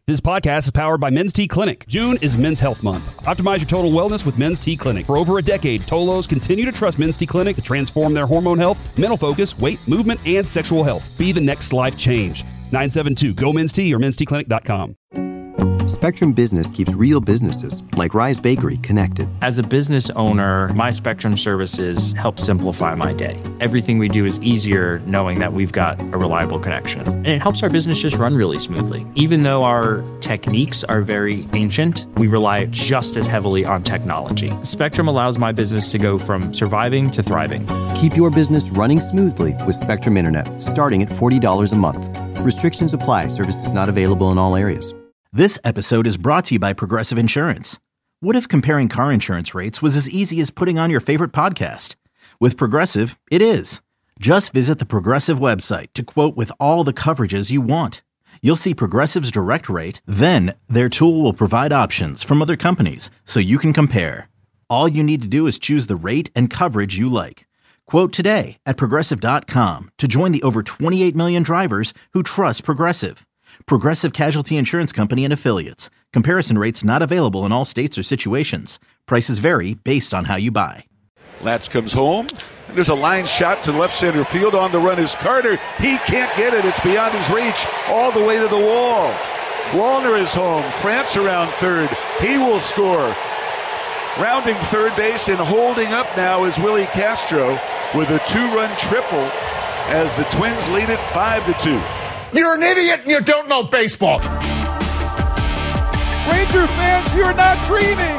This podcast is powered by Men's T Clinic. June is Men's Health Month. Optimize your total wellness with Men's T Clinic. For over a decade, Tolos continue to trust Men's T Clinic to transform their hormone health, mental focus, weight, movement, and sexual health. Be the next life change. 972-GO-MEN'S T or mensteclinic.com. Spectrum Business keeps real businesses, like Rise Bakery, connected. As a business owner, my Spectrum services help simplify my day. Everything we do is easier knowing that we've got a reliable connection. And it helps our business just run really smoothly. Even though our techniques are very ancient, we rely just as heavily on technology. Spectrum allows my business to go from surviving to thriving. Keep your business running smoothly with Spectrum Internet, starting at $40 a month. Restrictions apply. Services not available in all areas. This episode is brought to you by Progressive Insurance. What if comparing car insurance rates was as easy as putting on your favorite podcast? With Progressive, it is. Just visit the Progressive website to quote with all the coverages you want. You'll see Progressive's direct rate, then their tool will provide options from other companies so you can compare. All you need to do is choose the rate and coverage you like. Quote today at Progressive.com to join the over 28 million drivers who trust Progressive. Progressive Casualty Insurance Company and Affiliates. Comparison rates not available in all states or situations. Prices vary based on how you buy. Latz comes home. There's a line shot to left center field. On the run is Carter. He can't get it. It's beyond his reach. All the way to the wall. Wallner is home. France around third. He will score. Rounding third base and holding up now is Willie Castro with a two-run triple as the Twins lead it 5-2. You're an idiot and you don't know baseball. Ranger fans, you're not dreaming.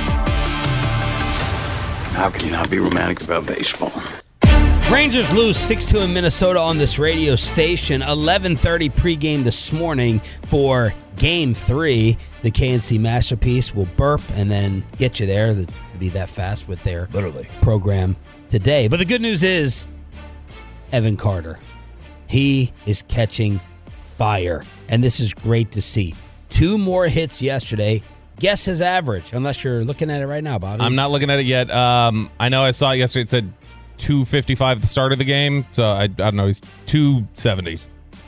How can you not be romantic about baseball? Rangers lose 6-2 in Minnesota on this radio station. 11:30 pregame this morning for Game 3. The KNC Masterpiece will burp and then get you there to be that fast with their program today. But the good news is Evan Carter. He is catching fire, and this is great to see. 2 more hits yesterday. Guess his average, unless you're looking at it right now, Bobby. I'm not looking at it yet. I know I saw it yesterday. It said 255 at the start of the game, so I don't know. He's 270.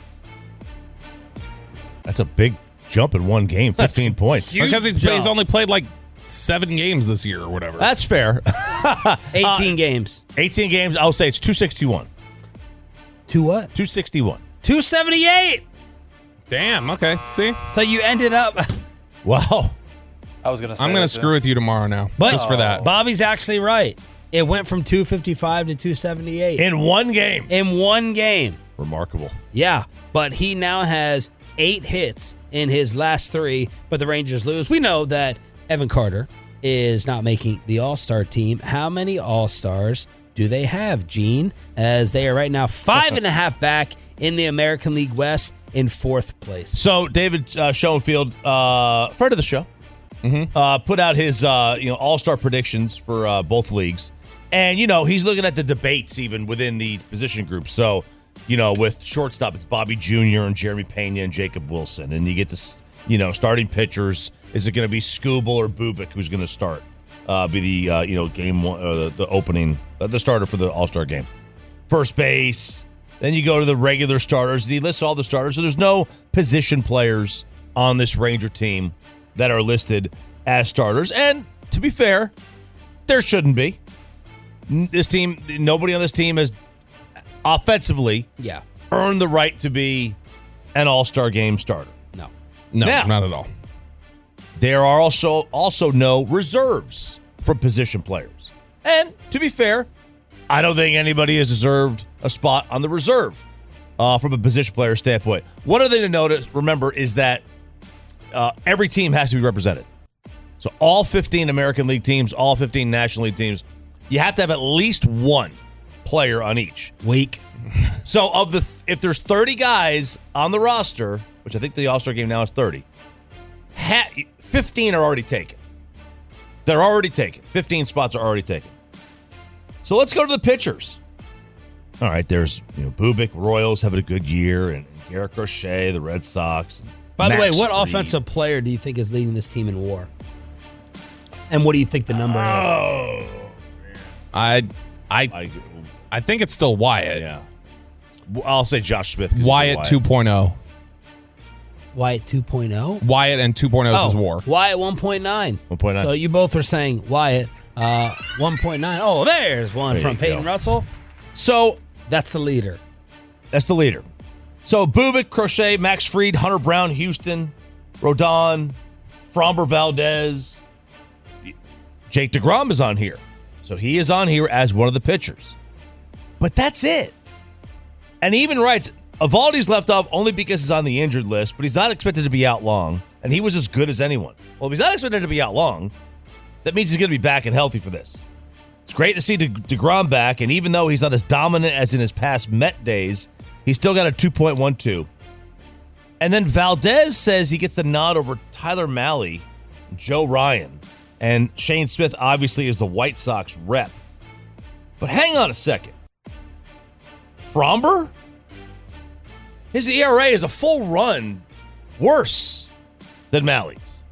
That's a big jump in one game, 15 points. Because he's only played like 7 games this year or whatever. That's fair. 18 games. 18 games, I'll say it's 261. To what? 261. 278. Damn, okay. See? So you ended up... Wow. I was going to say I'm going to screw with you tomorrow now, just for that. Bobby's actually right. It went from 255 to 278. In one game. In one game. Remarkable. Yeah, but he now has 8 hits in his last 3, but the Rangers lose. We know that Evan Carter is not making the All-Star team. How many All-Stars do they have, Gene? As they are right now 5.5 back in the American League West in 4th place. So David Schoenfield, friend of the show, put out his All-Star predictions for both leagues. And, he's looking at the debates even within the position group. So, with shortstop, it's Bobby Jr. and Jeremy Pena and Jacob Wilson. And you get this, starting pitchers. Is it going to be Skubal or Bubik who's going to start? Be the game one, the opening, the starter for the All-Star game. First base. Then you go to the regular starters. He lists all the starters. So there's no position players on this Ranger team that are listed as starters. And to be fair, there shouldn't be. This team, nobody on this team has offensively earned the right to be an All-Star game starter. No, not at all. There are also no reserves for position players. And to be fair, I don't think anybody has deserved a spot on the reserve from a position player standpoint. One other thing to remember is that every team has to be represented. So all 15 American League teams, all 15 National League teams, you have to have at least one player on each. Week. So if there's 30 guys on the roster, which I think the All-Star game now is 30, 15 are already taken. They're already taken. 15 spots are already taken. So let's go to the pitchers. All right, there's Bubik, Royals having a good year, and Garrett Crochet, the Red Sox. By the way, what Fried. offensive player do you think is leading this team in WAR? And what do you think the number is? I think it's still Wyatt. Yeah. I'll say Josh Smith. Wyatt 2.0. Wyatt 2.0? Wyatt and 2.0 is war. Wyatt 1.9. 1.9. So you both are saying Wyatt 1.9. Oh, there's one from Peyton Russell. So that's the leader. That's the leader. So Bubik, Crochet, Max Fried, Hunter Brown, Houston, Rodon, Framber Valdez. Jake DeGrom is on here. So he is on here as one of the pitchers. But that's it. And he even writes, Evaldi's left off only because he's on the injured list, but he's not expected to be out long, and he was as good as anyone. Well, if he's not expected to be out long, that means he's going to be back and healthy for this. It's great to see DeGrom back, and even though he's not as dominant as in his past Met days, he's still got a 2.12. And then Valdez says he gets the nod over Tyler Mahle, Joe Ryan, and Shane Smith obviously is the White Sox rep. But hang on a second. Framber? His ERA is a full run worse than Mahle's.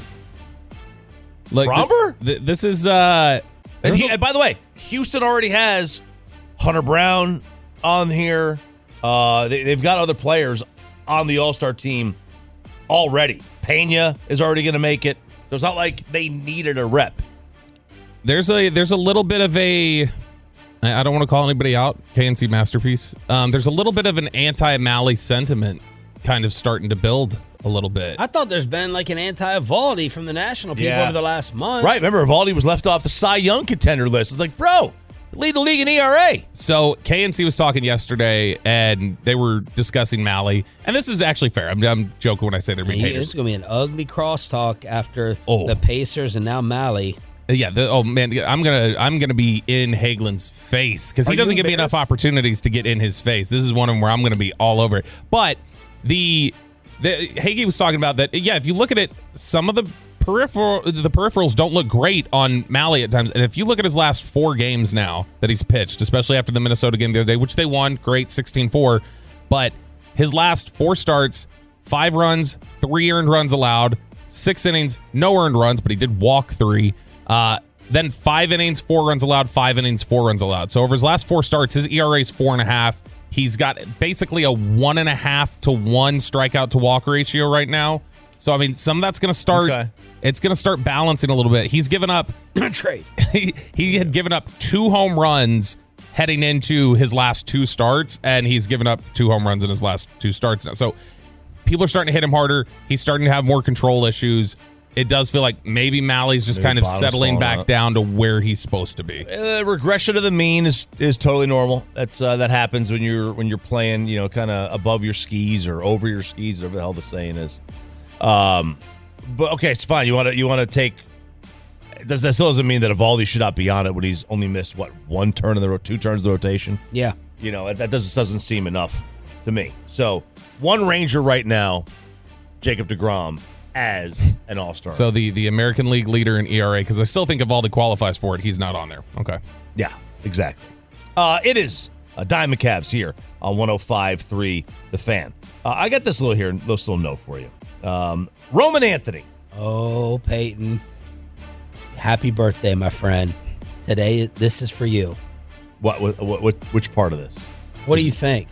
Like Framber? This is and by the way, Houston already has Hunter Brown on here. They've got other players on the All-Star team already. Pena is already going to make it. So it's not like they needed a rep. There's a little bit of a, I don't want to call anybody out, KNC masterpiece. There's a little bit of an anti-Mahle sentiment kind of starting to build a little bit. I thought there's been like an anti-Evaldi from the national people over the last month. Right, remember Evaldi was left off the Cy Young contender list. It's like, bro, lead the league in ERA. So KNC was talking yesterday, and they were discussing Mahle, and this is actually fair. I'm joking when I say they're being haters. It's going to be an ugly crosstalk after the Pacers and now Mahle. Yeah. Man, I'm gonna be in Hagelin's face because he doesn't give me enough opportunities to get in his face. This is one of them where I'm gonna be all over it. But the Hagee was talking about that. Yeah, if you look at it, some of the peripherals don't look great on Mahle at times. And if you look at his last 4 games now that he's pitched, especially after the Minnesota game the other day, which they won, great, 16-4. But his last 4 starts, 5 runs, 3 earned runs allowed, 6 innings, no earned runs, but he did walk 3. Then 5 innings, 4 runs allowed, 5 innings, 4 runs allowed. So over his last 4 starts, his ERA is 4.5. He's got basically a 1.5 to 1 strikeout to walk ratio right now. So, I mean, some of that's going to start. Okay. It's going to start balancing a little bit. He's given up trade. He had given up 2 home runs heading into his last 2 starts, and he's given up 2 home runs in his last 2 starts now. So people are starting to hit him harder. He's starting to have more control issues. It does feel like maybe Mally's just kind of settling back down to where he's supposed to be. Regression to the mean is totally normal. That's that happens when you're playing, kind of above your skis or over your skis, whatever the hell the saying is. But okay, it's fine. You want to take. That still doesn't mean that Evaldi should not be on it when he's only missed 2 turns of the rotation. Yeah, that doesn't seem enough to me. So one Ranger right now, Jacob DeGrom, as an all-star. So the American League leader in ERA, because I still think Evaldi qualifies for it. He's not on there. Okay. Yeah, exactly. It is Diamond Cavs here on 105.3 The Fan. I got this little note for you. Roman Anthony. Oh, Peyton. Happy birthday, my friend. Today, this is for you. Which part of this? What do you think?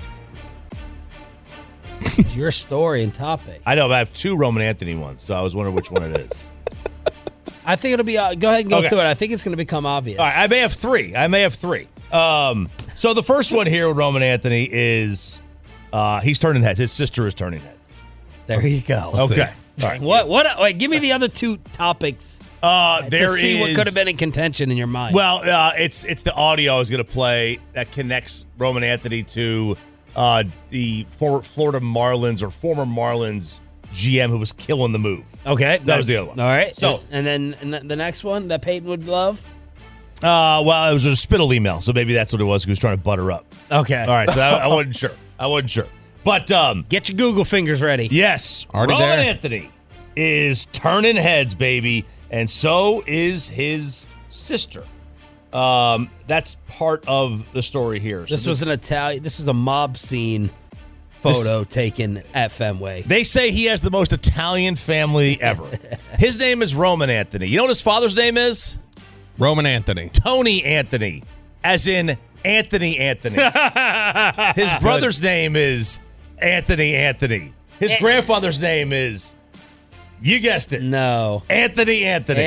It's your story and topic. I know, but I have 2 Roman Anthony ones, so I was wondering which one it is. I think it'll be. Go ahead and go through it. I think it's going to become obvious. All right, I may have three. So the first one here with Roman Anthony is he's turning heads. His sister is turning heads. There you go. Okay. All right. What? Wait, give me the other 2 topics. What could have been in contention in your mind. Well, it's the audio I was going to play that connects Roman Anthony to the Florida Marlins or former Marlins GM who was killing the move. Okay, that was the other one. All right. So and then the next one that Peyton would love. Well, it was a spittle email, so maybe that's what it was. He was trying to butter up. Okay. All right. So I wasn't sure. But get your Google fingers ready. Yes, Roman Anthony is turning heads, baby, and so is his sister. That's part of the story here. This was a mob scene photo taken at Fenway. They say he has the most Italian family ever. His name is Roman Anthony. You know what his father's name is? Roman Anthony. Tony Anthony, as in Anthony. His brother's name is Anthony. His grandfather's name is, you guessed it. No. Anthony.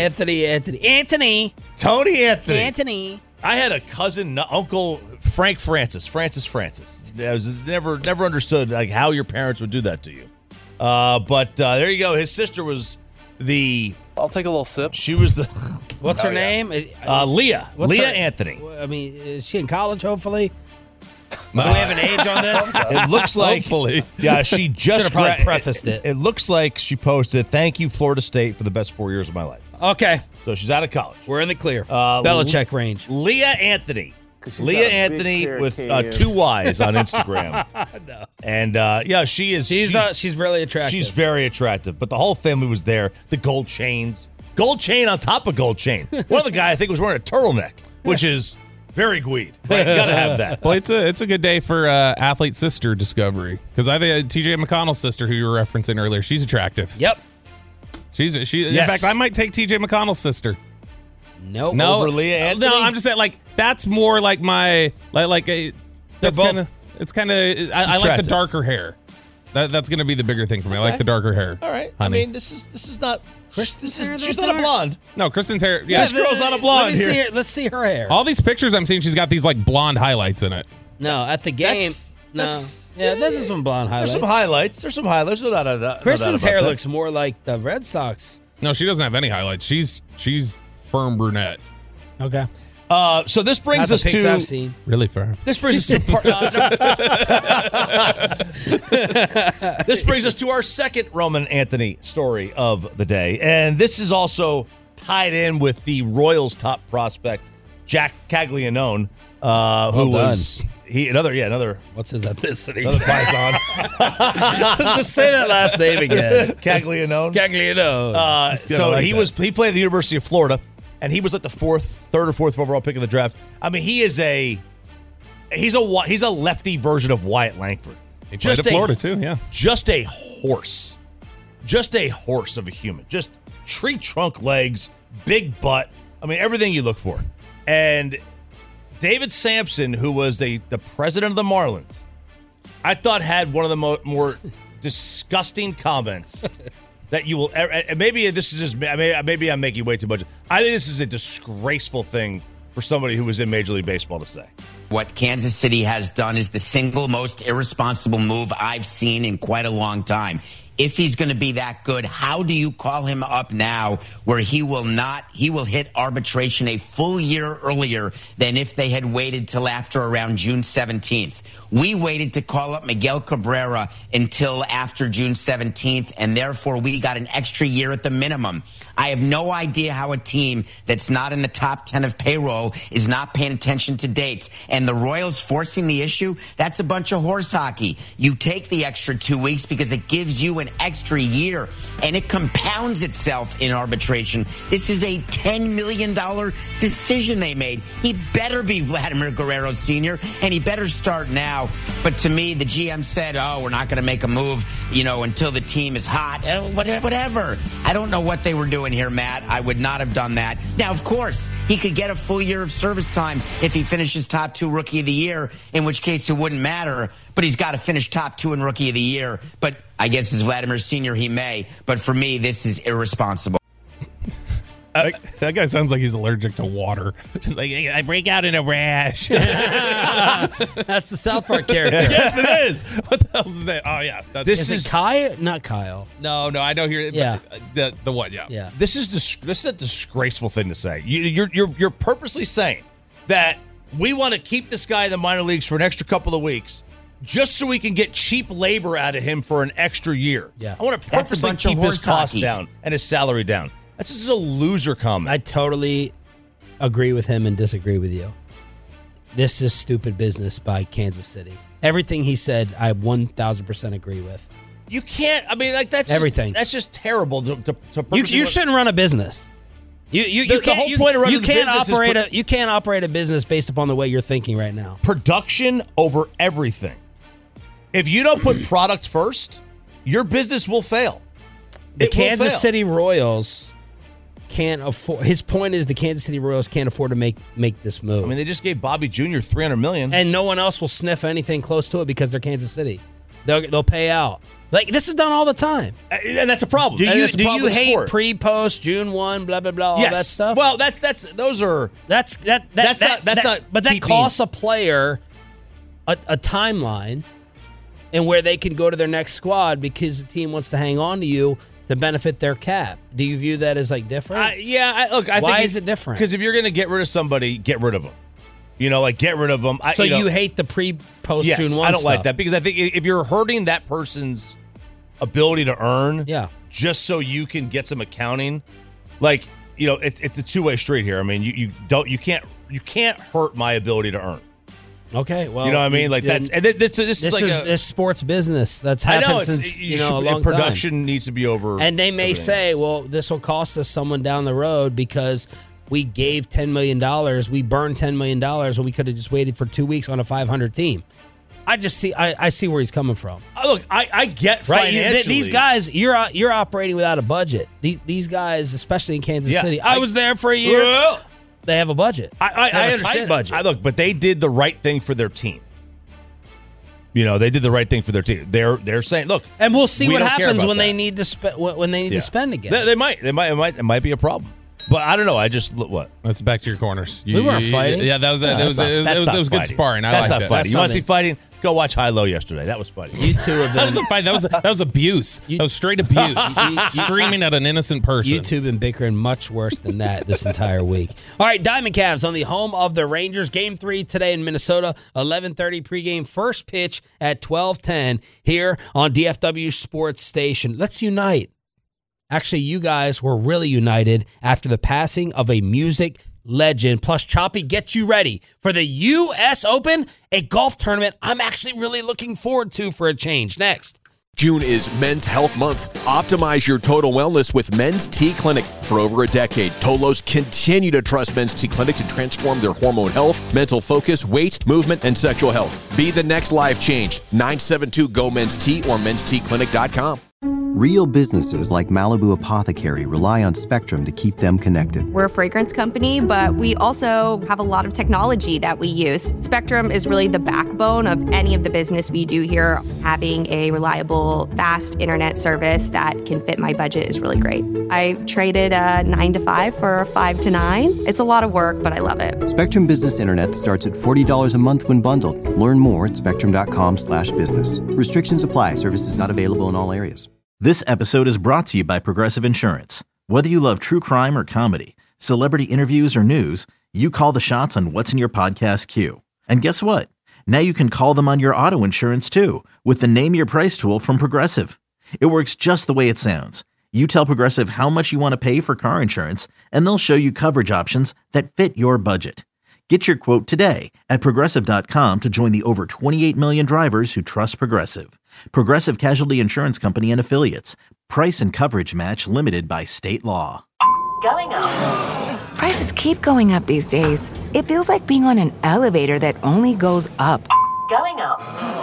Tony Anthony. I had a cousin, Uncle Frank Francis. I was never understood like how your parents would do that to you. But there you go. His sister was I'll take a little sip. She was the. What's her name? Leah. Leah Anthony. I mean, is she in college? Hopefully. Do we have an age on this? It looks like. Hopefully. Yeah, she just should have probably prefaced it. It looks like she posted, "Thank you, Florida State, for the best 4 years of my life." Okay. So she's out of college. We're in the clear. Belichick range. Leah Anthony. Leah Anthony with 2 Y's on Instagram. No. And she is. She's really attractive. She's very attractive. But the whole family was there. The gold chains. Gold chain on top of gold chain. One of the guys I think was wearing a turtleneck, which is very Gweed. Right? You gotta have that. Well, it's a good day for athlete sister discovery because I think TJ McConnell's sister, who you were referencing earlier, she's attractive. Yep. Yes. In fact, I might take TJ McConnell's sister. No, over Leah Anthony? No, I'm just saying like that's more like my that's kind of I like the darker hair. That's going to be the bigger thing for me. I like the darker hair. All right. Honey. I mean, this is not. She's not a blonde. No, Kristen's hair. Yeah, this girl's not a blonde here. Let's see her hair. All these pictures I'm seeing, she's got these like blonde highlights in it. No, at the game. There's some blonde highlights. There's some highlights. Kristen's hair looks more like the Red Sox. No, she doesn't have any highlights. She's firm brunette. Okay. So this brings us to I've seen. Really firm. This brings us to this brings us to our second Roman Anthony story of the day, and this is also tied in with the Royals' top prospect, Jack Caglianone, who was another. What's his ethnicity? Another Paisan. Just say that last name again. Caglianone. So he played at the University of Florida. And he was like the third or fourth overall pick of the draft. I mean, he's a lefty version of Wyatt Langford. He played at Florida too, yeah. Just a horse of a human. Just tree trunk legs, big butt. I mean, everything you look for. And David Sampson, who was the president of the Marlins, I thought had one of the more disgusting comments that you will ever. And maybe this is just maybe I'm making way too much. I think this is a disgraceful thing for somebody who was in Major League Baseball to say. What Kansas City has done is the single most irresponsible move I've seen in quite a long time. If he's going to be that good, how do you call him up now where he will hit arbitration a full year earlier than if they had waited till after around June 17th? We waited to call up Miguel Cabrera until after June 17th, and therefore we got an extra year at the minimum. I have no idea how a team that's not in the top 10 of payroll is not paying attention to dates. And the Royals forcing the issue, that's a bunch of horse hockey. You take the extra 2 weeks because it gives you an extra year, and it compounds itself in arbitration. This is a $10 million decision they made. He better be Vladimir Guerrero Sr., and he better start now. But to me, the GM said, we're not going to make a move, until the team is hot. Whatever. I don't know what they were doing here, Matt. I would not have done that. Now, of course, he could get a full year of service time if he finishes top 2 Rookie of the Year, in which case it wouldn't matter. But he's got to finish top 2 in Rookie of the Year. But I guess as Vladimir Sr., he may. But for me, this is irresponsible. That guy sounds like he's allergic to water. Just like, I break out in a rash. That's the South Park character. Yes, it is. What the hell's his name? Oh, yeah. Is it Kyle? Not Kyle. No, I know here. Yeah. The what? Yeah. Yeah. This is a disgraceful thing to say. You're purposely saying that we want to keep this guy in the minor leagues for an extra couple of weeks just so we can get cheap labor out of him for an extra year. Yeah. I want to purposely keep his costs down and his salary down. That's just a loser comment. I totally agree with him and disagree with you. This is stupid business by Kansas City. Everything he said, I 1,000% agree with. You can't. I mean, like that's everything. That's just terrible. You shouldn't run a business. The whole point of running you can't operate a business based upon the way you're thinking right now. Production over everything. If you don't put product first, your business will fail. The Kansas City Royals can't afford. His point is the Kansas City Royals can't afford to make this move. I mean, they just gave Bobby Jr. $300 million, and no one else will sniff anything close to it because they're Kansas City. They'll pay out. Like, this is done all the time. And that's a problem. Do you hate sport. pre-post, June 1, blah, blah, blah, all that stuff? Well, that's not. But that costs a player a timeline and where they can go to their next squad because the team wants to hang on to you to benefit their cap. Do you view that as, like, different? Why is it different? Because if you're going to get rid of somebody, get rid of them. You know, like, get rid of them. You hate the pre-post June 1 stuff? I don't like that because I think if you're hurting that person's ability to earn, just so you can get some accounting, like, you know, it's a two-way street here. I mean, you can't hurt my ability to earn. Okay, well, you know what I mean? Like, this is sports business. That's happened since a long time. Production needs to be over. And they may say, well, this will cost us someone down the road because we gave $10 million, we burned $10 million, when we could have just waited for 2 weeks on a 500 team. I see where he's coming from. Look, I get financially. These guys, you're operating without a budget. These guys, especially in Kansas City, I was there for a year. They have a budget. I understand. Tight budget. But they did the right thing for their team. You know, they did the right thing for their team. They're saying, look, and we'll see what happens when they need to spend again. They might. It might be a problem. But I don't know. I just what? Let's back to your corners. We weren't fighting. Yeah, that was good sparring. I liked not it. Fighting. You want to see fighting? Go watch High Low yesterday. That was funny. You two have been. That was a fight. That was abuse. That was straight abuse. Screaming at an innocent person. You two have been bickering much worse than that this entire week. All right, Diamond Cavs on the home of the Rangers. Game 3 today in Minnesota. 11:30 pregame. First pitch at 12:10 here on DFW Sports Station. Let's unite. Actually, you guys were really united after the passing of a music legend. Plus, Choppy gets you ready for the U.S. Open, a golf tournament I'm actually really looking forward to for a change. Next. June is Men's Health Month. Optimize your total wellness with Men's T Clinic. For over a decade, Tolos continue to trust Men's T Clinic to transform their hormone health, mental focus, weight, movement, and sexual health. Be the next life change. 972-GO-MEN'S-T or mensteclinic.com. Real businesses like Malibu Apothecary rely on Spectrum to keep them connected. We're a fragrance company, but we also have a lot of technology that we use. Spectrum is really the backbone of any of the business we do here. Having a reliable, fast internet service that can fit my budget is really great. I traded a 9 to 5 for a 5 to 9. It's a lot of work, but I love it. Spectrum Business Internet starts at $40 a month when bundled. Learn more at spectrum.com/business. Restrictions apply. Services not available in all areas. This episode is brought to you by Progressive Insurance. Whether you love true crime or comedy, celebrity interviews or news, you call the shots on what's in your podcast queue. And guess what? Now you can call them on your auto insurance too with the Name Your Price tool from Progressive. It works just the way it sounds. You tell Progressive how much you want to pay for car insurance, and they'll show you coverage options that fit your budget. Get your quote today at Progressive.com to join the over 28 million drivers who trust Progressive. Progressive Casualty Insurance Company and Affiliates. Price and coverage match limited by state law. Going up. Prices keep going up these days. It feels like being on an elevator that only goes up. Going up.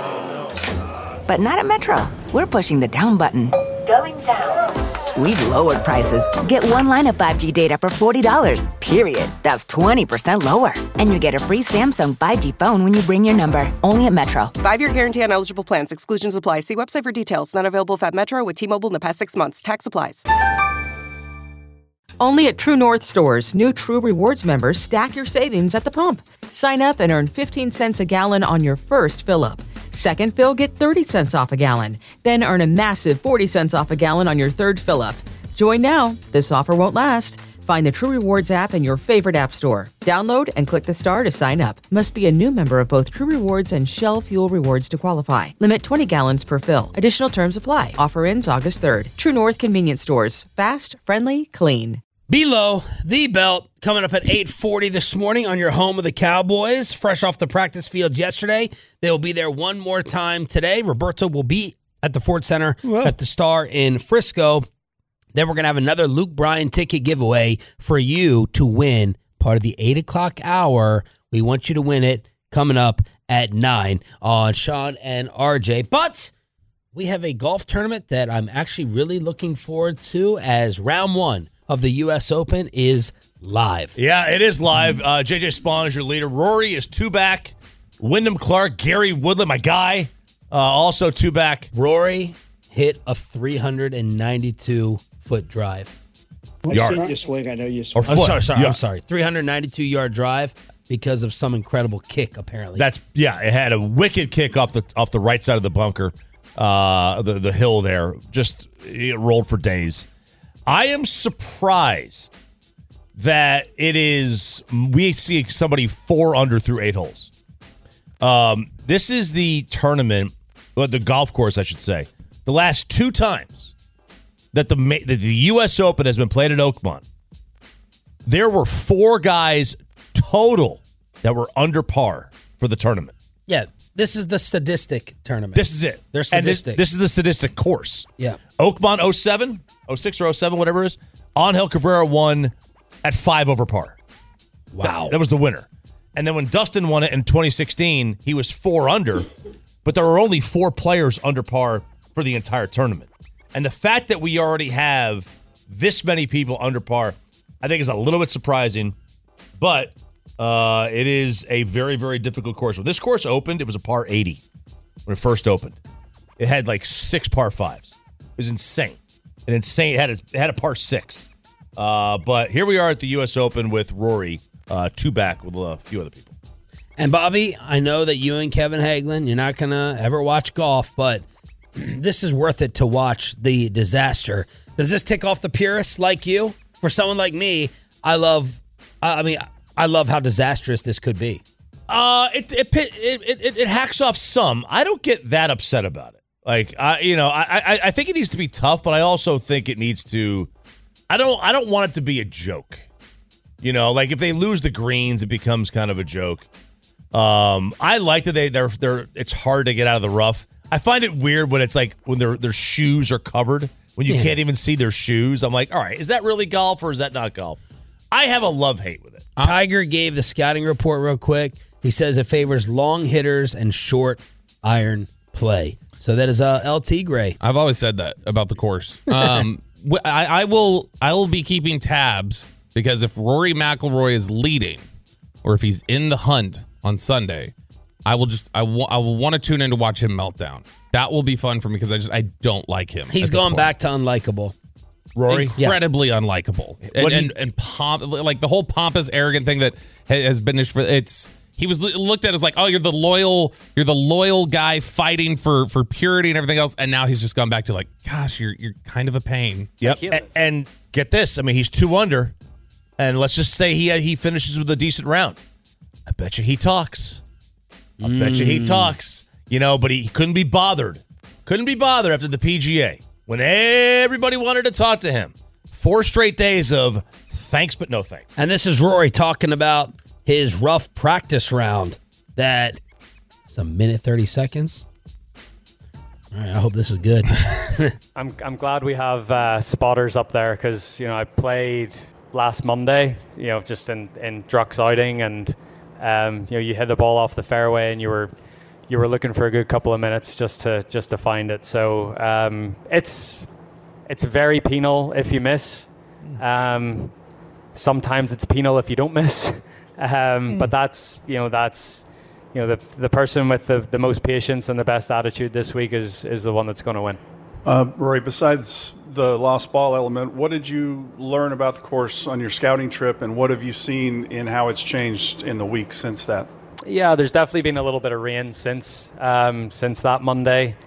But not at Metro. We're pushing the down button. Going down. We've lowered prices. Get one line of 5G data for $40, period. That's 20% lower. And you get a free Samsung 5G phone when you bring your number. Only at Metro. 5-year guarantee on eligible plans. Exclusions apply. See website for details. Not available at Metro with T-Mobile in the past 6 months. Tax applies. Only at True North stores, new True Rewards members stack your savings at the pump. Sign up and earn 15 cents a gallon on your first fill-up. Second fill, get 30 cents off a gallon. Then earn a massive 40 cents off a gallon on your third fill-up. Join now. This offer won't last. Find the True Rewards app in your favorite app store. Download and click the star to sign up. Must be a new member of both True Rewards and Shell Fuel Rewards to qualify. Limit 20 gallons per fill. Additional terms apply. Offer ends August 3rd. True North Convenience Stores. Fast, friendly, clean. Below the Belt coming up at 8:40 this morning on your home of the Cowboys. Fresh off the practice fields yesterday. They will be there one more time today. Roberto will be at the Ford Center at the Star in Frisco. Then we're going to have another Luke Bryan ticket giveaway for you to win part of the 8 o'clock hour. We want you to win it coming up at 9 on Sean and RJ. But we have a golf tournament that I'm actually really looking forward to as round 1 of the U.S. Open is live. Yeah, it is live. JJ Spawn is your leader. Rory is 2 back. Wyndham Clark, Gary Woodland, my guy, Also, two back. Rory hit a 392-foot drive. Yard. You swing. I know you Or swing. foot. I'm sorry. 392-yard drive because of some incredible kick, apparently. It had a wicked kick off the right side of the bunker, the hill there. Just it rolled for days. I am surprised that we see somebody 4 under through 8 holes. This is the tournament, the golf course, I should say. The last 2 times that the U.S. Open has been played at Oakmont, there were 4 guys total that were under par for the tournament. Yeah, this is the sadistic tournament. This is it. They're sadistic. And this is the sadistic course. Yeah. Oakmont 07, 06 or 07, whatever it is. Angel Cabrera won at 5 over par. Wow. That was the winner. And then when Dustin won it in 2016, he was 4 under, but there were only 4 players under par for the entire tournament. And the fact that we already have this many people under par, I think is a little bit surprising, but it is a very, very difficult course. When this course opened, it was a par 80 when it first opened. It had like 6 par 5s. It was insane. It had a par 6. But here we are at the U.S. Open with Rory, 2 back with a few other people. And Bobby, I know that you and Kevin Hagelin, you're not going to ever watch golf, but this is worth it to watch the disaster. Does this tick off the purists like you? For someone like me, I love how disastrous this could be. It hacks off some. I don't get that upset about it. Like, I think it needs to be tough, but I also think it needs to. I don't want it to be a joke. Like if they lose the greens, it becomes kind of a joke. I like that they're. It's hard to get out of the rough. I find it weird when it's like when their shoes are covered, when you can't even see their shoes. I'm like, all right, is that really golf or is that not golf? I have a love-hate with it. Tiger gave the scouting report real quick. He says it favors long hitters and short iron play. So that is LT Gray. I've always said that about the course. I will be keeping tabs because if Rory McIlroy is leading or if he's in the hunt on Sunday, I will want to tune in to watch him melt down. That will be fun for me because I don't like him. He's gone back to unlikable. Rory? Incredibly unlikable. And like the whole pompous, arrogant thing that has been he was looked at as like, oh, you're the loyal guy fighting for purity and everything else, and now he's just gone back to like, gosh, you're kind of a pain. Yep. And get this, I mean, he's 2 under, and let's just say he finishes with a decent round. I bet you he talks. But he couldn't be bothered. Couldn't be bothered after the PGA when everybody wanted to talk to him. 4 straight days of thanks but no thanks. And this is Rory talking about his rough practice round that is 1 minute 30 seconds. All right, I hope this is good. I'm glad we have spotters up there because I played last Monday. Just in Druck's outing, and you hit the ball off the fairway, and you were looking for a good couple of minutes just to find it. So it's very penal if you miss. Sometimes it's penal if you don't miss. But that's the person with the most patience and the best attitude this week is the one that's going to win. Rory, besides the lost ball element, what did you learn about the course on your scouting trip, and what have you seen in how it's changed in the week since that? Yeah, there's definitely been a little bit of rain since that Monday.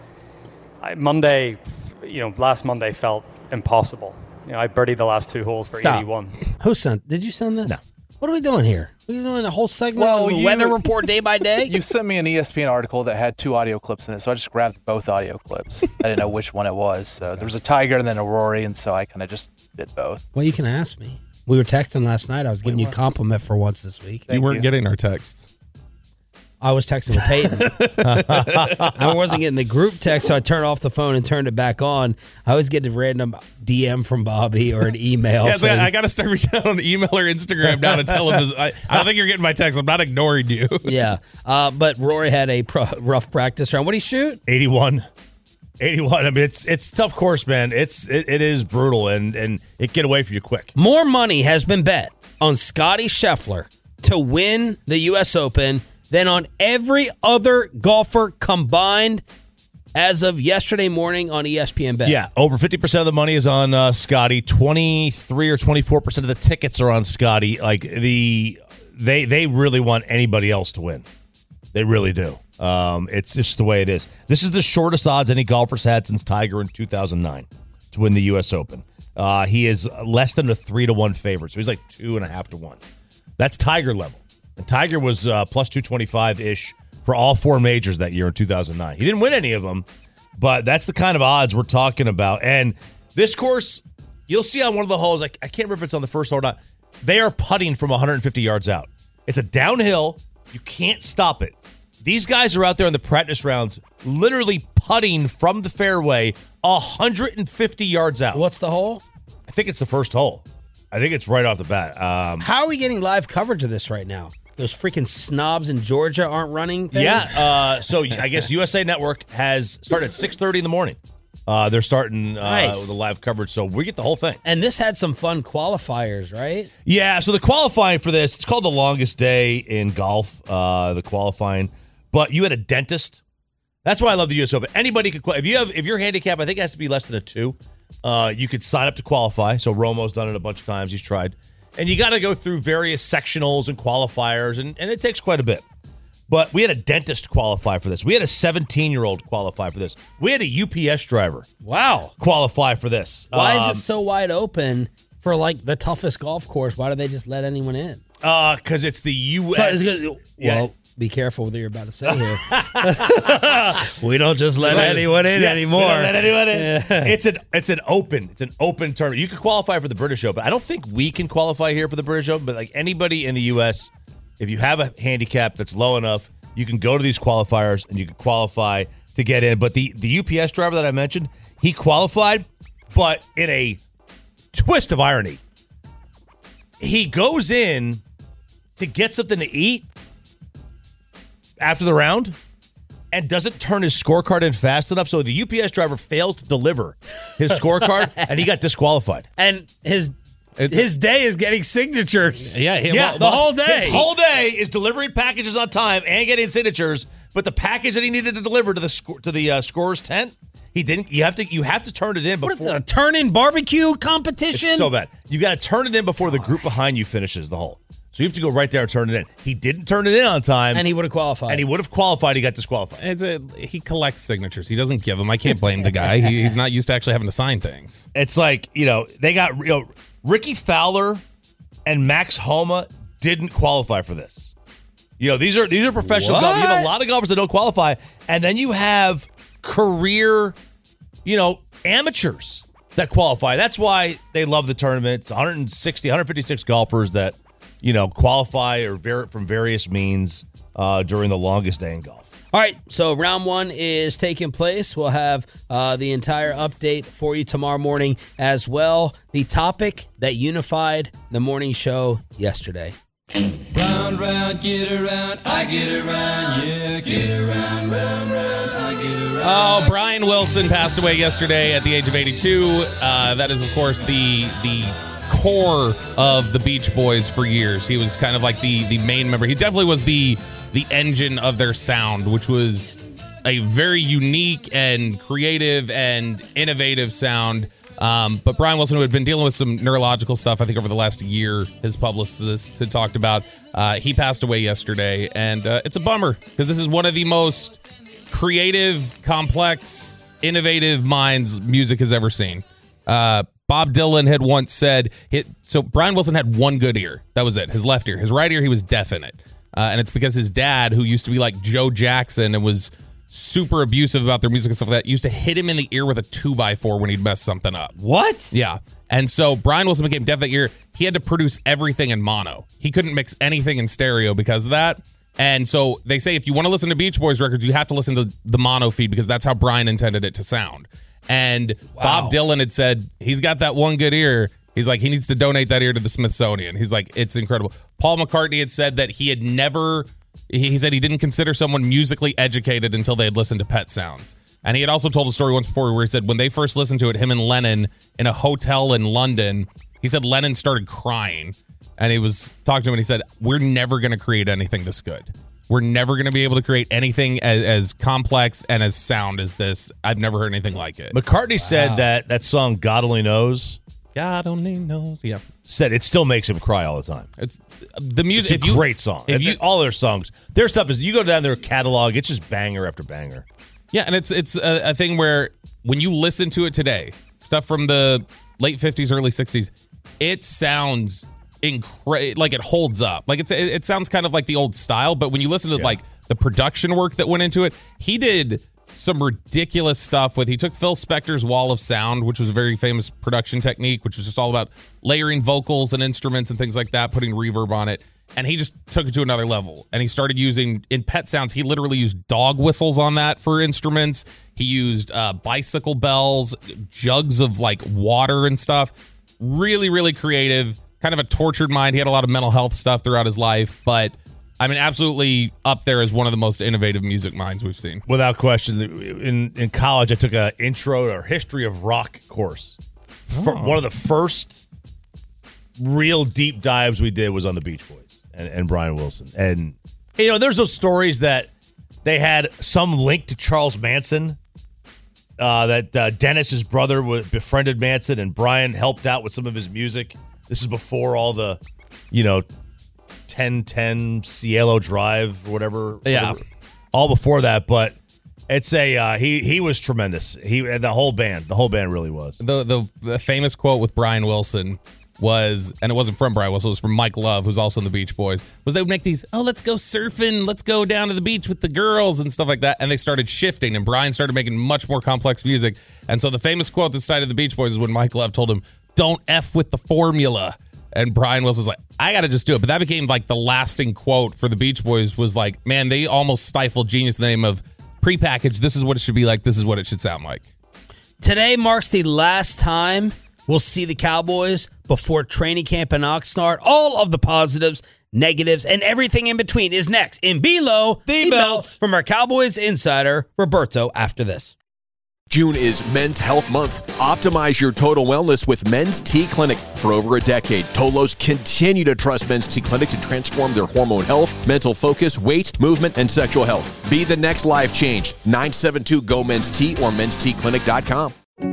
Last Monday felt impossible. I birdied the last 2 holes for 81. Did you send this? No. What are we doing here? Are we doing a whole segment on the weather report day by day? You sent me an ESPN article that had 2 audio clips in it, so I just grabbed both audio clips. I didn't know which one it was. So there was a Tiger and then a Rory, and so I kind of just did both. Well, you can ask me. We were texting last night. I was giving you a compliment for once this week. You weren't getting our texts. I was texting with Peyton. I wasn't getting the group text, so I turned off the phone and turned it back on. I always get a random DM from Bobby or an email. Yeah, so I got to start reaching out on email or Instagram now to tell him. I don't think you're getting my text. I'm not ignoring you. Yeah, but Rory had a rough practice round. What did he shoot? 81. I mean, it's a tough course, man. It is brutal, and it get away from you quick. More money has been bet on Scottie Scheffler to win the U.S. Open than on every other golfer combined as of yesterday morning on ESPN Bet. Yeah, over 50% of the money is on Scotty. 23 or 24% of the tickets are on Scotty. Like they really want anybody else to win. They really do. It's just the way it is. This is the shortest odds any golfer's had since Tiger in 2009 to win the U.S. Open. He is less than a 3-1 favorite, so he's like 2.5 to 1. That's Tiger level. And Tiger was plus 225-ish for all 4 majors that year in 2009. He didn't win any of them, but that's the kind of odds we're talking about. And this course, you'll see on one of the holes, I can't remember if it's on the first hole or not, they are putting from 150 yards out. It's a downhill. You can't stop it. These guys are out there in the practice rounds literally putting from the fairway 150 yards out. What's the hole? I think it's the first hole. I think it's right off the bat. How are we getting live coverage of this right now? Those freaking snobs in Georgia aren't running things? Yeah. So I guess USA Network has started at 6:30 in the morning. They're starting with the live coverage, so we get the whole thing. And this had some fun qualifiers, right? Yeah, so the qualifying for this, it's called the longest day in golf, the qualifying. But you had a dentist. That's why I love the U.S. Open. Anybody could qualify. If your handicap, I think it has to be less than a 2, you could sign up to qualify. So Romo's done it a bunch of times. He's tried. And you got to go through various sectionals and qualifiers, and it takes quite a bit. But we had a dentist qualify for this. We had a 17-year-old qualify for this. We had a UPS driver qualify for this. Why is it so wide open for, like, the toughest golf course? Why do they just let anyone in? Because it's the U.S. Well, be careful what you're about to say here. We don't just let anyone in anymore. We don't let anyone in. Yeah. It's an open tournament. You could qualify for the British Open. I don't think we can qualify here for the British Open, but like anybody in the U.S., if you have a handicap that's low enough, you can go to these qualifiers and you can qualify to get in. But the UPS driver that I mentioned, he qualified, but in a twist of irony, he goes in to get something to eat after the round and doesn't turn his scorecard in fast enough. So the UPS driver fails to deliver his scorecard and he got disqualified. And his day is getting signatures. The whole day. His whole day is delivering packages on time and getting signatures, but the package that he needed to deliver to the scorer's tent, he didn't. You have to turn it in before. What is it, a turn-in barbecue competition? It's so bad. You got to turn it in before the group behind you finishes the hole. So you have to go right there and turn it in. He didn't turn it in on time. And he would have qualified. He got disqualified. He collects signatures. He doesn't give them. I can't blame the guy. He's not used to actually having to sign things. It's like, they got, Ricky Fowler and Max Homa didn't qualify for this. These are professional golfers. You have a lot of golfers that don't qualify. And then you have career, amateurs that qualify. That's why they love the tournament. It's 156 golfers that qualify from various means during the longest day in golf. All right, so round 1 is taking place. We'll have the entire update for you tomorrow morning as well. The topic that unified the morning show yesterday. Round, round, get around, I get around, yeah, get around, round, round, I get around. Oh, Brian Wilson passed away yesterday at the age of 82. That is, of course, the core of the Beach Boys for years. He was kind of like the main member. He definitely was the engine of their sound, which was a very unique and creative and innovative sound. But Brian Wilson, who had been dealing with some neurological stuff, I think over the last year, his publicists had talked about, he passed away yesterday. And it's a bummer because this is one of the most creative, complex, innovative minds music has ever seen. Bob Dylan had once said, so Brian Wilson had one good ear. That was it, his left ear. His right ear, he was deaf in it. And it's because his dad, who used to be like Joe Jackson and was super abusive about their music and stuff like that, used to hit him in the ear with a 2x4 when he'd mess something up. What? Yeah. And so Brian Wilson became deaf that year. He had to produce everything in mono. He couldn't mix anything in stereo because of that. And so they say if you want to listen to Beach Boys records, you have to listen to the mono feed because that's how Brian intended it to sound. And Bob Dylan had said he's got that one good ear. He's like, he needs to donate that ear to the Smithsonian. He's like, it's incredible. Paul McCartney had said that he said he didn't consider someone musically educated until they had listened to Pet Sounds. And he had also told a story once before where he said when they first listened to it, him and Lennon in a hotel in London, he said Lennon started crying. And he was talking to him and he said, we're never going to create anything this good. We're never going to be able to create anything as complex and as sound as this. I've never heard anything like it. McCartney said that song God Only Knows. God Only Knows. Yeah. Said it still makes him cry all the time. It's the music. It's a great song. All their songs, their stuff is. You go down their catalog, it's just banger after banger. Yeah, and it's a thing where when you listen to it today, stuff from the late 50s, early 60s, it sounds like it holds up. Like it sounds kind of like the old style, but when you listen to like the production work that went into it, he did some ridiculous stuff he took Phil Spector's Wall of Sound, which was a very famous production technique, which was just all about layering vocals and instruments and things like that, putting reverb on it. And he just took it to another level. And he started using, in Pet Sounds, he literally used dog whistles on that for instruments. He used bicycle bells, jugs of like water and stuff. Really, really creative. Kind of a tortured mind. He had a lot of mental health stuff throughout his life, but I mean, absolutely up there as one of the most innovative music minds we've seen. Without question. In college, I took an intro or history of rock course. One of the first real deep dives we did was on the Beach Boys and Brian Wilson. And, there's those stories that they had some link to Charles Manson, that Dennis, his brother, befriended Manson, and Brian helped out with some of his music. This is before all the, 1010 Cielo Drive or whatever. Yeah. All before that, but it's he was tremendous. The whole band really was. The famous quote with Brian Wilson was, and it wasn't from Brian Wilson, it was from Mike Love, who's also in the Beach Boys, was they would make these, let's go surfing, let's go down to the beach with the girls and stuff like that. And they started shifting, and Brian started making much more complex music. And so the famous quote this side of the Beach Boys is when Mike Love told him, "Don't F with the formula." And Brian Wilson was like, I got to just do it. But that became like the lasting quote for the Beach Boys was like, man, they almost stifled genius in the name of prepackaged. This is what it should be like. This is what it should sound like. Today marks the last time we'll see the Cowboys before training camp in Oxnard. All of the positives, negatives, and everything in between is next in Below the Belt from our Cowboys insider, Roberto, after this. June is Men's Health Month. Optimize your total wellness with Men's T Clinic. For over a decade, Tolos continue to trust Men's T Clinic to transform their hormone health, mental focus, weight, movement, and sexual health. Be the next life change. 972-GO-MEN'S-T or mensteclinic.com.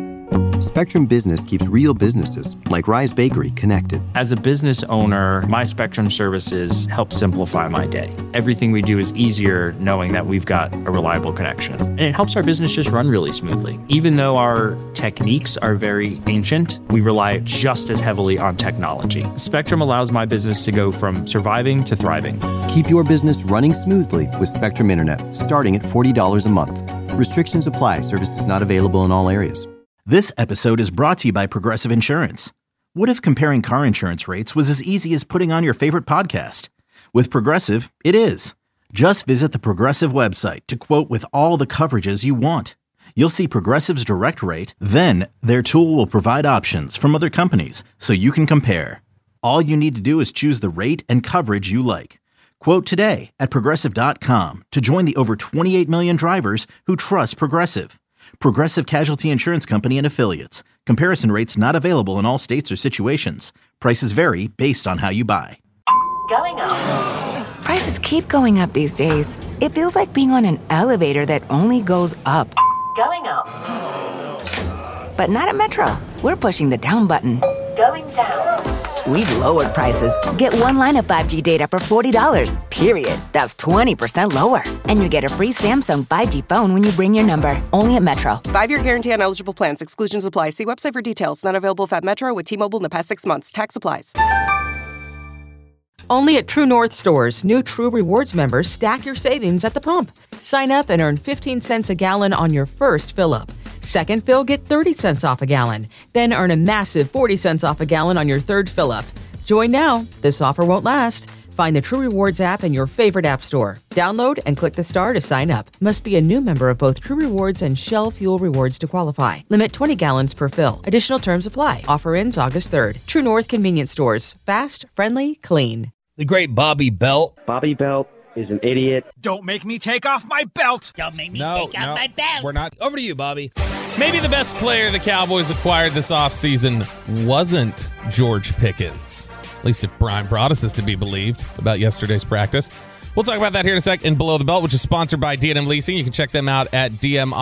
Spectrum Business keeps real businesses like Rise Bakery connected. As a business owner, my Spectrum services help simplify my day. Everything we do is easier knowing that we've got a reliable connection. And it helps our business just run really smoothly. Even though our techniques are very ancient, we rely just as heavily on technology. Spectrum allows my business to go from surviving to thriving. Keep your business running smoothly with Spectrum Internet, starting at $40 a month. Restrictions apply. Services not available in all areas. This episode is brought to you by Progressive Insurance. What if comparing car insurance rates was as easy as putting on your favorite podcast? With Progressive, it is. Just visit the Progressive website to quote with all the coverages you want. You'll see Progressive's direct rate, then their tool will provide options from other companies so you can compare. All you need to do is choose the rate and coverage you like. Quote today at Progressive.com to join the over 28 million drivers who trust Progressive. Progressive Casualty Insurance Company and Affiliates. Comparison rates not available in all states or situations. Prices vary based on how you buy. Going up. Prices keep going up these days. It feels like being on an elevator that only goes up. Going up. But not at Metro. We're pushing the down button. Going down. We've lowered prices. Get one line of 5G data for $40, period. That's 20% lower. And you get a free Samsung 5G phone when you bring your number. Only at Metro. 5-year guarantee on eligible plans. Exclusions apply. See website for details. Not available if at Metro with T-Mobile in the past 6 months. Tax applies. Only at True North stores, new True Rewards members stack your savings at the pump. Sign up and earn 15 cents a gallon on your first fill-up. Second fill, get 30 cents off a gallon. Then earn a massive 40 cents off a gallon on your third fill-up. Join now. This offer won't last. Find the True Rewards app in your favorite app store. Download and click the star to sign up. Must be a new member of both True Rewards and Shell Fuel Rewards to qualify. Limit 20 gallons per fill. Additional terms apply. Offer ends August 3rd. True North Convenience Stores. Fast, friendly, clean. The great Bobby Belt. Bobby Belt is an idiot. Don't make me take off my belt. Don't make me take off my belt. We're not. Over to you, Bobby. Maybe the best player the Cowboys acquired this offseason wasn't George Pickens. At least if Brian Broaddus is to be believed about yesterday's practice. We'll talk about that here in a sec in Below the Belt, which is sponsored by D&M Leasing. You can check them out at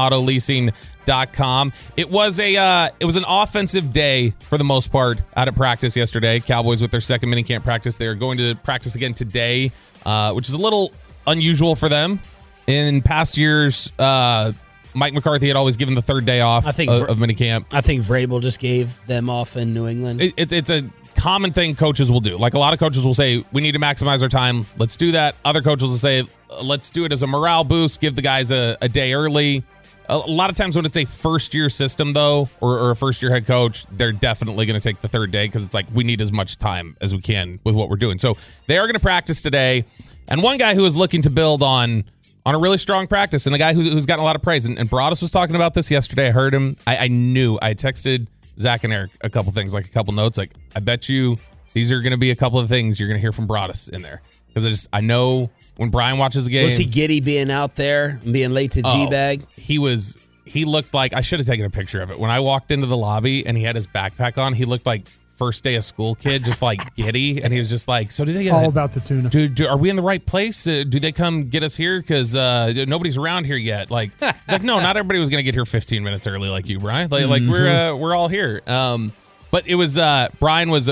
dmautoleasing.com. It was an offensive day for the most part out at practice yesterday. Cowboys with their second minicamp practice. They're going to practice again today, which is a little unusual for them. In past years, Mike McCarthy had always given the third day off of minicamp. I think Vrabel just gave them off in New England. It's a common thing coaches will do. Like a lot of coaches will say, we need to maximize our time. Let's do that. Other coaches will say, let's do it as a morale boost. Give the guys a day early. A lot of times when it's a first-year system, though, or a first-year head coach, they're definitely going to take the third day because it's like we need as much time as we can with what we're doing. So they are going to practice today. And one guy who is looking to build on a really strong practice and a guy who's gotten a lot of praise, and Broadus was talking about this yesterday. I heard him. I knew. I texted Zach and Eric a couple things, like a couple notes. Like, I bet you these are going to be a couple of things you're going to hear from Broadus in there. Because I know when Brian watches a game. Was he giddy being out there and being late to G-Bag? He looked like, I should have taken a picture of it. When I walked into the lobby and he had his backpack on, he looked like first day of school kid, just like giddy. And he was just like, so do they all about the tuna? Are we in the right place? Do they come get us here? Because nobody's around here yet. Like, it's like, no, not everybody was going to get here 15 minutes early like you, Brian. Like we're all here. But it was Brian was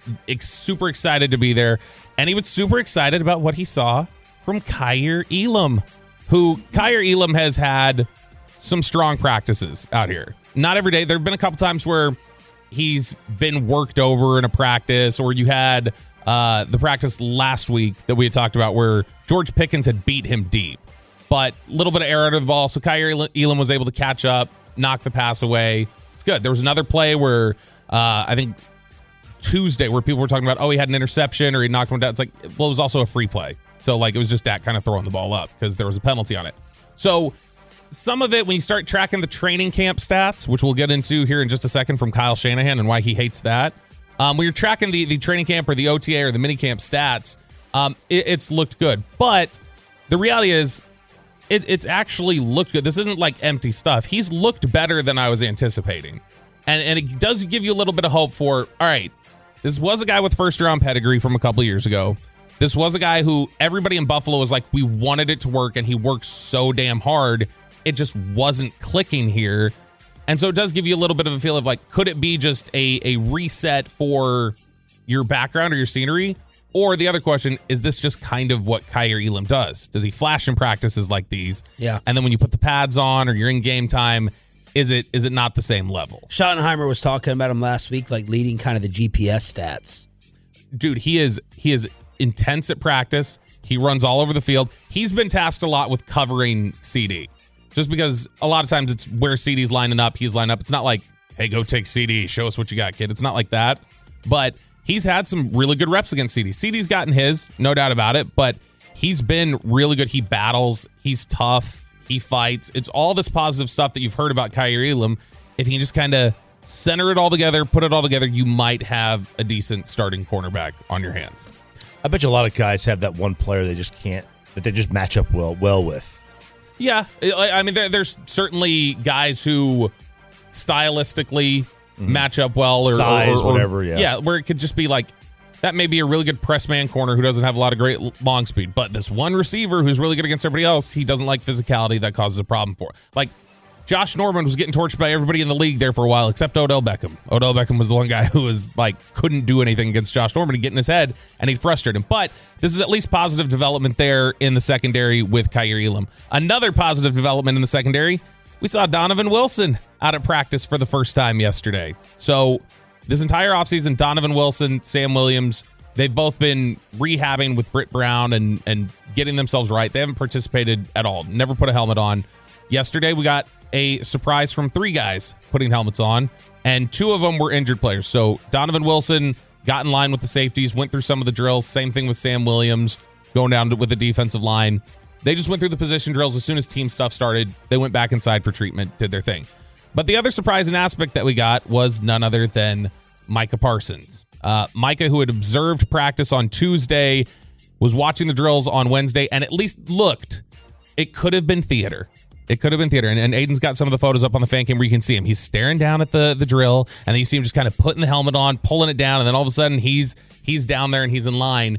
super excited to be there, and he was super excited about what he saw from Kaiir Elam, who Kaiir Elam has had some strong practices out here. Not every day. There have been a couple times where he's been worked over in a practice, or you had the practice last week that we had talked about where George Pickens had beat him deep, but a little bit of air under the ball. So Kaiir Elam was able to catch up, knock the pass away. It's good. There was another play where I think Tuesday where people were talking about, he had an interception or he knocked one down. It's like, well, it was also a free play. So like it was just that kind of throwing the ball up because there was a penalty on it. So some of it, when you start tracking the training camp stats, which we'll get into here in just a second from Kyle Shanahan and why he hates that. When you're tracking the training camp or the OTA or the minicamp stats, it's looked good. But the reality is it's actually looked good. This isn't like empty stuff. He's looked better than I was anticipating. And it does give you a little bit of hope for, all right, this was a guy with first-round pedigree from a couple of years ago. This was a guy who everybody in Buffalo was like, we wanted it to work, and he worked so damn hard. It just wasn't clicking here. And so it does give you a little bit of a feel of like, could it be just a reset for your background or your scenery? Or the other question, is this just kind of what Kaiir Elam does? Does he flash in practices like these? Yeah. And then when you put the pads on or you're in game time, is it not the same level? Schottenheimer was talking about him last week, like leading kind of the GPS stats. Dude, he is intense at practice. He runs all over the field. He's been tasked a lot with covering CD. Just because a lot of times it's where CD's lining up, he's lining up. It's not like, hey, go take CD, show us what you got, kid. It's not like that. But he's had some really good reps against CD. CD's gotten his, no doubt about it, but he's been really good. He battles. He's tough. He fights. It's all this positive stuff that you've heard about Kaiir Elam. If you can just kind of center it all together, put it all together, you might have a decent starting cornerback on your hands. I bet you a lot of guys have that one player they just can't, that they just match up well with. Yeah, I mean, there's certainly guys who stylistically match up well, or size, or whatever. Yeah, where it could just be like, that may be a really good press man corner who doesn't have a lot of great long speed, but this one receiver who's really good against everybody else, he doesn't like physicality. That causes a problem for. Like, Josh Norman was getting torched by everybody in the league there for a while, except Odell Beckham. Odell Beckham was the one guy who was like, couldn't do anything against Josh Norman. He'd get in his head and he'd frustrate him. But this is at least positive development there in the secondary with Kaiir Elam. Another positive development in the secondary, we saw Donovan Wilson out at practice for the first time yesterday. So this entire offseason, Donovan Wilson, Sam Williams, they've both been rehabbing with Britt Brown and getting themselves right. They haven't participated at all, never put a helmet on. Yesterday, we got a surprise from 3 guys putting helmets on, and 2 of them were injured players. So Donovan Wilson got in line with the safeties, went through some of the drills. Same thing with Sam Williams going down with the defensive line. They just went through the position drills. As soon as team stuff started, they went back inside for treatment, did their thing. But the other surprising aspect that we got was none other than Micah Parsons. Micah, who had observed practice on Tuesday, was watching the drills on Wednesday, and at least looked, it could have been theater. It could have been theater. And Aiden's got some of the photos up on the fan cam where you can see him. He's staring down at the drill, and then you see him just kind of putting the helmet on, pulling it down, and then all of a sudden he's down there and he's in line.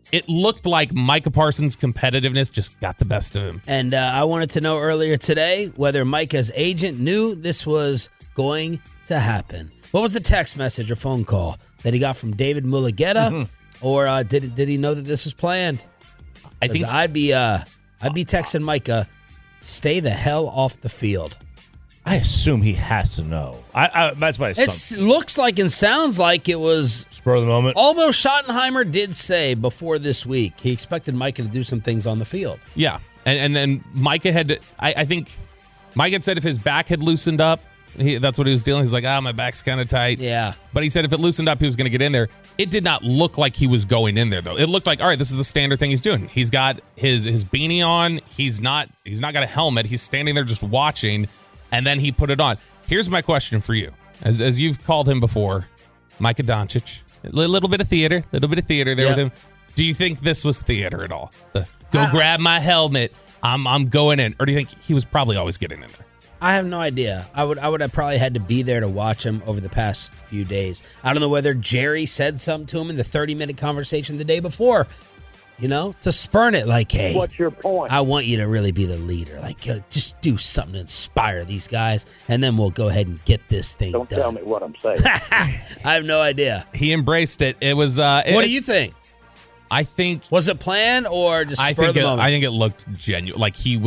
it looked like Micah Parsons' competitiveness just got the best of him. And I wanted to know earlier today whether Micah's agent knew this was going to happen. What was the text message or phone call that he got from David Mulugheta? Or did he know that this was planned? I think I'd be texting Micah, stay the hell off the field. I assume he has to know. That's my assumption. It looks like and sounds like it was spur of the moment. Although Schottenheimer did say before this week he expected Micah to do some things on the field. Yeah, and then Micah had. I think Micah had said if his back had loosened up, that's what he was dealing. He's like, my back's kind of tight. Yeah, but he said if it loosened up, he was going to get in there. It did not look like he was going in there though. It looked like, all right, this is the standard thing he's doing. He's got his beanie on. He's not got a helmet. He's standing there just watching. And then he put it on. Here's my question for you. As you've called him before, Micah Doncic. A little bit of theater there with him. Do you think this was theater at all? Grab my helmet. I'm going in. Or do you think he was probably always getting in there? I have no idea. I would have probably had to be there to watch him over the past few days. I don't know whether Jerry said something to him in the 30-minute conversation the day before. To spurn it like, hey, what's your point? I want you to really be the leader. Like, just do something to inspire these guys, and then we'll go ahead and get this thing done. Don't tell me what I'm saying. I have no idea. He embraced it. It was. What do you think? I think. Was it planned or just spur of the moment? I think it looked genuine. Like he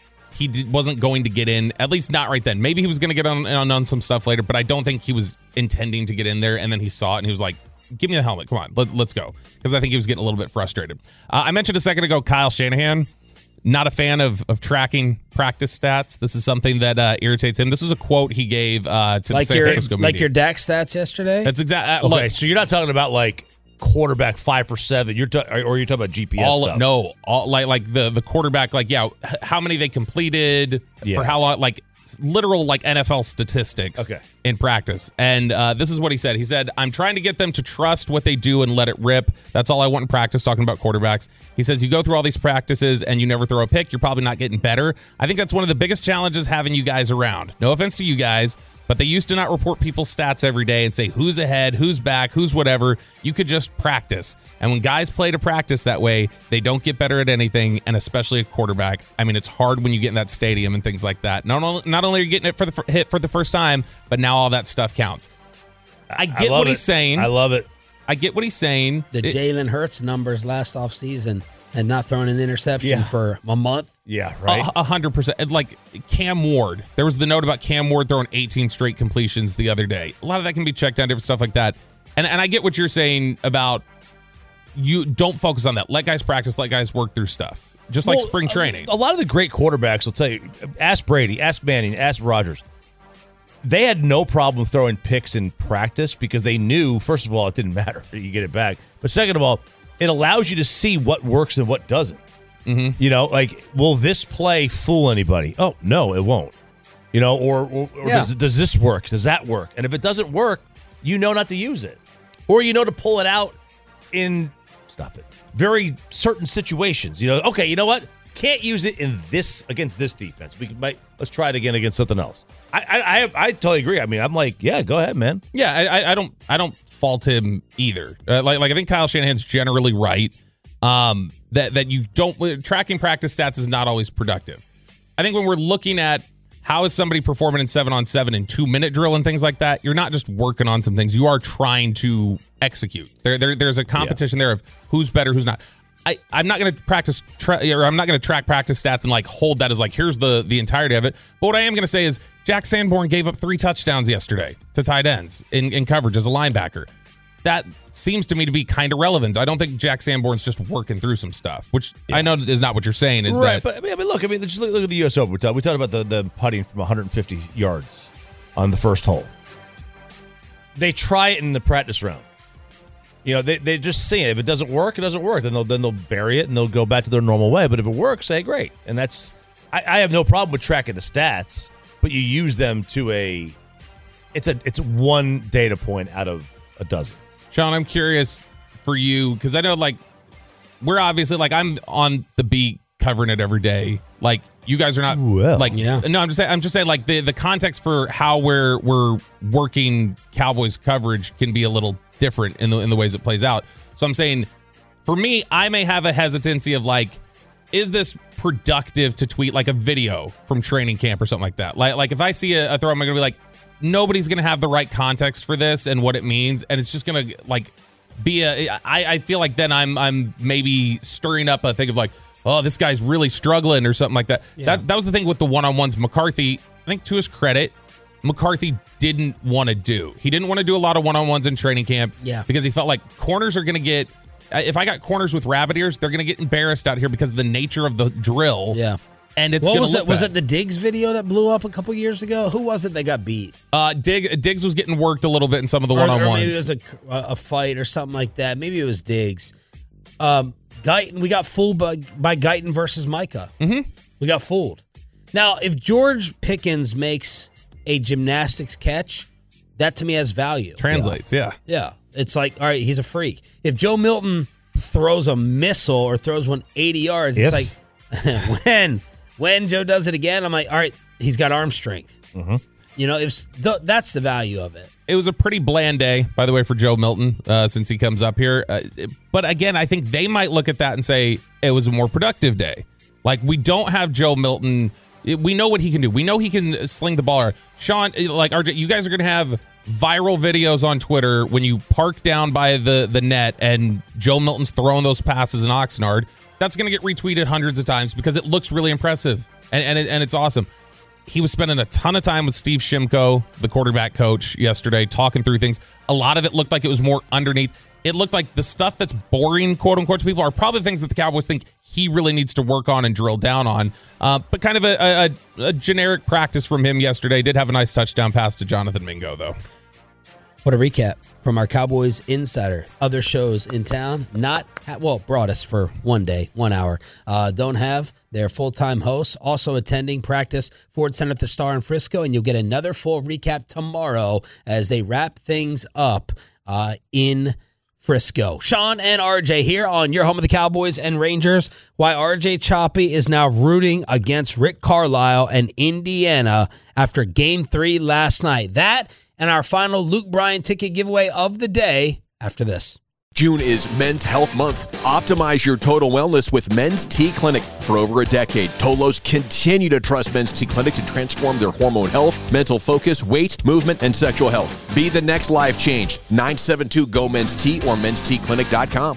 wasn't going to get in, at least not right then. Maybe he was going to get on some stuff later, but I don't think he was intending to get in there. And then he saw it and he was like, give me the helmet. Come on, let's go. Because I think he was getting a little bit frustrated. I mentioned a second ago, Kyle Shanahan, not a fan of tracking practice stats. This is something that irritates him. This was a quote he gave to the San Francisco media. Like your Dak stats yesterday? That's exactly. Okay, so you're not talking about like quarterback 5 for 7. You're talking about GPS stuff. No, like the quarterback. Like how many they completed for how long? Like literal like NFL statistics in practice. And this is what he said. He said, I'm trying to get them to trust what they do and let it rip. That's all I want in practice, talking about quarterbacks. He says, you go through all these practices and you never throw a pick, you're probably not getting better. I think that's one of the biggest challenges having you guys around. No offense to you guys, but they used to not report people's stats every day and say who's ahead, who's back, who's whatever. You could just practice. And when guys play to practice that way, they don't get better at anything, and especially a quarterback. I mean, it's hard when you get in that stadium and things like that. Not only are you getting it for the first time, but now all that stuff counts. I get what he's saying. I love it. I get what he's saying. The Jalen Hurts numbers last offseason and not throwing an interception for a month. Yeah, right. 100%. Like Cam Ward. There was the note about Cam Ward throwing 18 straight completions the other day. A lot of that can be checked down, different stuff like that. And I get what you're saying about you don't focus on that. Let guys practice, let guys work through stuff. Just like spring training. A lot of the great quarterbacks will tell you, ask Brady, ask Manning, ask Rodgers. They had no problem throwing picks in practice because they knew, first of all, it didn't matter. You get it back. But second of all, it allows you to see what works and what doesn't. Mm-hmm. Like, will this play fool anybody? Oh, no, it won't. Or does this work? Does that work? And if it doesn't work, you know not to use it. Or you know to pull it out in, very certain situations. Okay, you know what? Can't use it in this against this defense. Let's try it again against something else. I totally agree. I mean, I'm like, yeah, go ahead, man. Yeah, I don't fault him either. Like I think Kyle Shanahan's generally right. That you don't tracking practice stats is not always productive. I think when we're looking at how is somebody performing in 7-on-7 and 2-minute drill and things like that, you're not just working on some things. You are trying to execute. There's a competition there of who's better, who's not. I'm not going to I'm not going to track practice stats and like hold that as like here's the entirety of it. But what I am going to say is Jack Sanborn gave up 3 touchdowns yesterday to tight ends in coverage as a linebacker. That seems to me to be kind of relevant. I don't think Jack Sanborn's just working through some stuff, which I know is not what you're saying. Is right, that? But just look at the U.S. Open. We talked about the putting from 150 yards on the first hole. They try it in the practice round. They just see it. If it doesn't work, it doesn't work. Then they'll bury it and they'll go back to their normal way. But if it works, say great. And that's I have no problem with tracking the stats, but you use them to it's one data point out of a dozen. Sean, I'm curious for you because I know like we're obviously like I'm on the beat covering it every day. Like you guys are not No, I'm just saying like the context for how we're working Cowboys coverage can be a little different in the ways it plays out. So I'm saying For me, I may have a hesitancy of like, is this productive to tweet like a video from training camp or something like that? Like if I see a throw, I'm going to be like, nobody's going to have the right context for this and what it means. And it's just going to like be I feel like then I'm maybe stirring up a thing of like, oh, this guy's really struggling or something like that. Yeah. That was the thing with the one-on-ones. McCarthy, I think to his credit, McCarthy didn't want to do. He didn't want to do a lot of one-on-ones in training camp because he felt like corners are going to get, if I got corners with rabbit ears, they're going to get embarrassed out here because of the nature of the drill. Yeah. And it's going to look bad. Was it the Diggs video that blew up a couple years ago? Who was it that got beat? Diggs was getting worked a little bit in some of the one-on-ones. Or maybe it was a fight or something like that. Maybe it was Diggs. Guyton, we got fooled by Guyton versus Micah. Mm-hmm. We got fooled. Now, if George Pickens makes a gymnastics catch, that to me has value. Translates, yeah. Yeah. It's like, all right, he's a freak. If Joe Milton throws a missile or throws one 80 yards, it's like, when Joe does it again, I'm like, all right, he's got arm strength. Mm-hmm. You know, that's the value of it. It was a pretty bland day, by the way, for Joe Milton since he comes up here. But again, I think they might look at that and say it was a more productive day. Like, we don't have Joe Milton. We know what he can do. We know he can sling the ball. Sean, like RJ, you guys are going to have viral videos on Twitter when you park down by the net and Joe Milton's throwing those passes in Oxnard. That's going to get retweeted hundreds of times because it looks really impressive and it's awesome. He was spending a ton of time with Steve Shimko, the quarterback coach, yesterday, talking through things. A lot of it looked like it was more underneath. It looked like the stuff that's boring, quote unquote, to people are probably the things that the Cowboys think he really needs to work on and drill down on. But kind of a generic practice from him yesterday. Did have a nice touchdown pass to Jonathan Mingo, though. What a recap from our Cowboys Insider. Other shows in town, brought us for 1 day, 1 hour. Don't have their full-time hosts also attending practice. Ford Center at the Star in Frisco, and you'll get another full recap tomorrow as they wrap things up in Frisco. Sean and RJ here on your home of the Cowboys and Rangers. Why RJ Choppy is now rooting against Rick Carlisle and Indiana after Game 3 last night. That and our final Luke Bryan ticket giveaway of the day after this. June is Men's Health Month. Optimize your total wellness with Men's T Clinic. For over a decade, Tolos continue to trust Men's T Clinic to transform their hormone health, mental focus, weight, movement, and sexual health. Be the next life change. 972-GO-MEN'S-T or mensteclinic.com.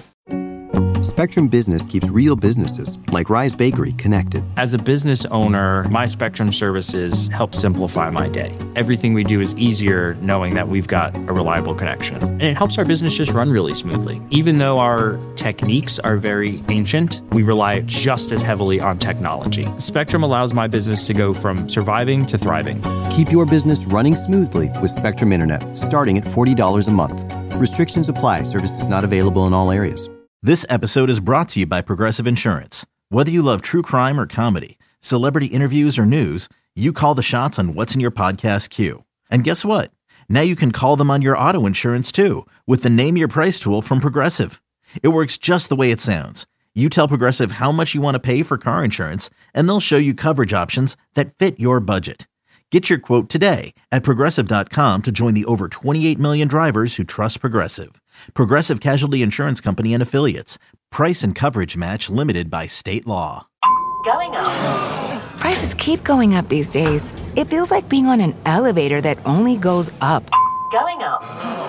Spectrum Business keeps real businesses, like Rise Bakery, connected. As a business owner, my Spectrum services help simplify my day. Everything we do is easier knowing that we've got a reliable connection. And it helps our business just run really smoothly. Even though our techniques are very ancient, we rely just as heavily on technology. Spectrum allows my business to go from surviving to thriving. Keep your business running smoothly with Spectrum Internet, starting at $40 a month. Restrictions apply. Services not available in all areas. This episode is brought to you by Progressive Insurance. Whether you love true crime or comedy, celebrity interviews or news, you call the shots on what's in your podcast queue. And guess what? Now you can call them on your auto insurance too with the Name Your Price tool from Progressive. It works just the way it sounds. You tell Progressive how much you want to pay for car insurance, and they'll show you coverage options that fit your budget. Get your quote today at Progressive.com to join the over 28 million drivers who trust Progressive. Progressive Casualty Insurance Company and Affiliates. Price and coverage match limited by state law. Going up. Prices keep going up these days. It feels like being on an elevator that only goes up. Going up.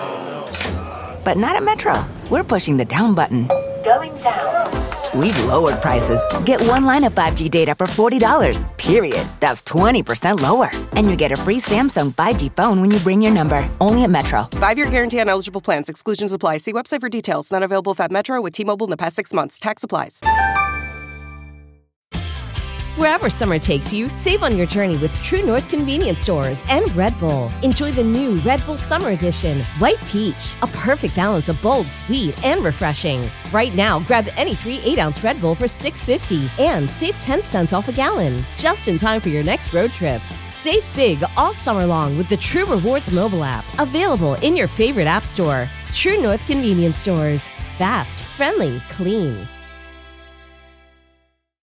But not at Metro. We're pushing the down button. Going down. We've lowered prices. Get one line of 5G data for $40, period. That's 20% lower. And you get a free Samsung 5G phone when you bring your number. Only at Metro. 5-year guarantee on eligible plans. Exclusions apply. See website for details. Not available at Metro with T-Mobile in the past 6 months. Tax applies. Wherever summer takes you, save on your journey with True North Convenience Stores and Red Bull. Enjoy the new Red Bull Summer Edition, White Peach, a perfect balance of bold, sweet, and refreshing. Right now, grab any 3 8-ounce Red Bull for $6.50 and save 10 cents off a gallon, just in time for your next road trip. Save big all summer long with the True Rewards mobile app, available in your favorite app store. True North Convenience Stores. Fast, friendly, clean.